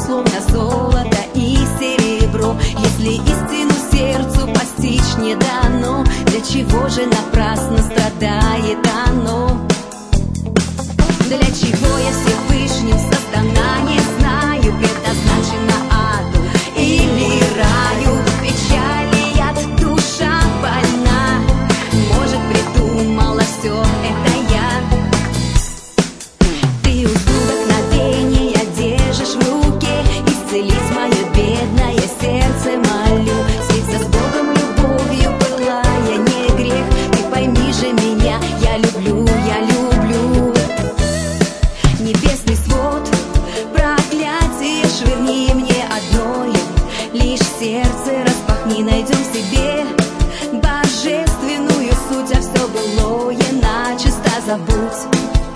словно золото и серебро. Если истину сердцу постичь не дано, для чего же напрасно страдает оно? Для чего я Всевышним создана, не знаю, предназначена аду или раю. Печали яд, душа больна, может, придумала все это я. Ты узду вдохновения держишь в руке, исцелить мое бедное сердце молю. Слиться с Богом любовью пылая не грех, ты пойми же меня, я люблю, я люблю. Небесный свод, проклятие швырни мне одною, лишь сердце распахни, найдем в себе божественную суть, а все былое начисто забудь.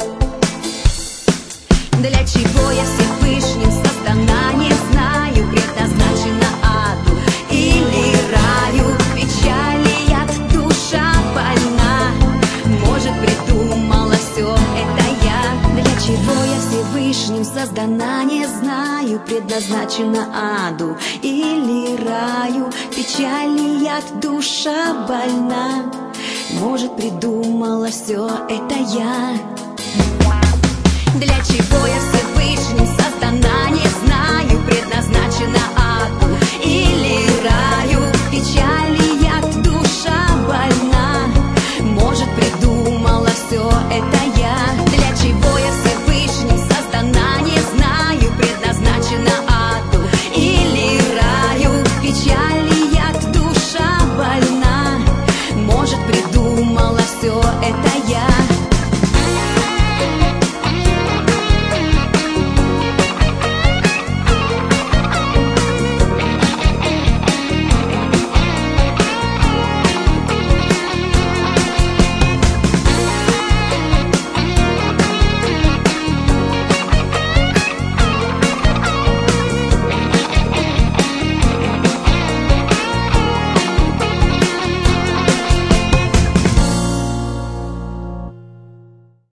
Для чего я Всевышним создана, не знаю, предназначена аду или раю. Печали яд, душа больна, может, придумала все это я. Для чего я Всевышним создана, не знаю, предназначена аду или раю. Печали яд, душа больна, может, придумала все это я. Для чего я Всевышним создана, не знаю, предназначена аду или раю. Печали яд, душа больна, может, придумала все это я. Для чего я Всевышним создана, не знаю, предназначена аду или раю. Печали яд, душа больна, может, придумала все это я.